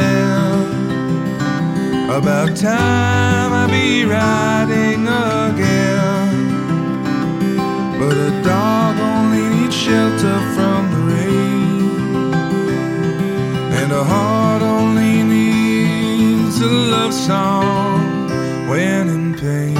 fell. About time I be riding again. But a dog only needs shelter from the rain, and a heart only needs a love song when in pain.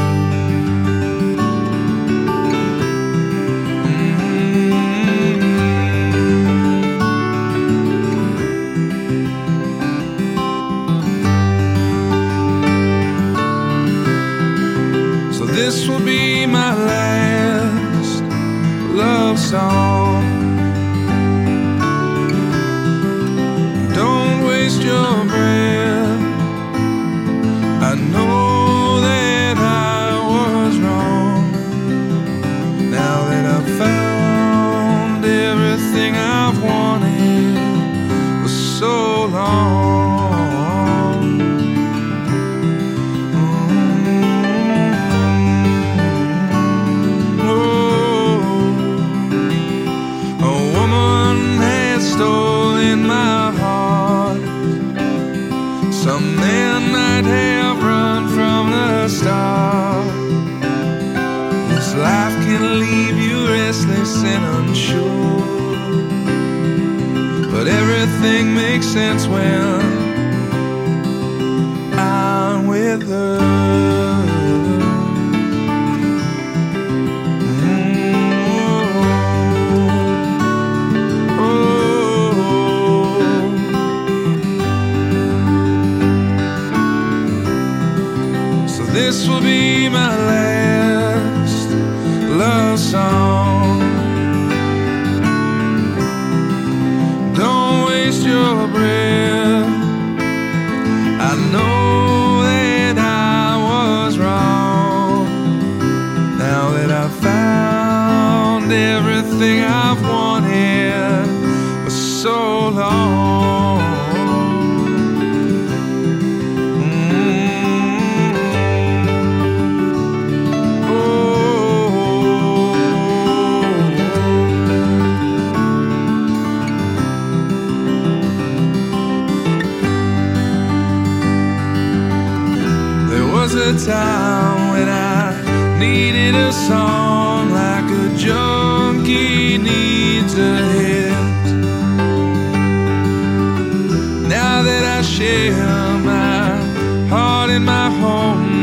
This will be my last love song. Don't waste your breath. I know that I was wrong. Now that I've found everything I've wanted for so long. Stolen my heart. Some men might have run from the start. This life can leave you restless and unsure, but everything makes sense when I'm with her. This will be my last love song. Don't waste your breath. I know that I was wrong. Now that I've found everything I've wanted for so long. There was a time when I needed a song like a junkie needs a hit. Now that I share my heart and my home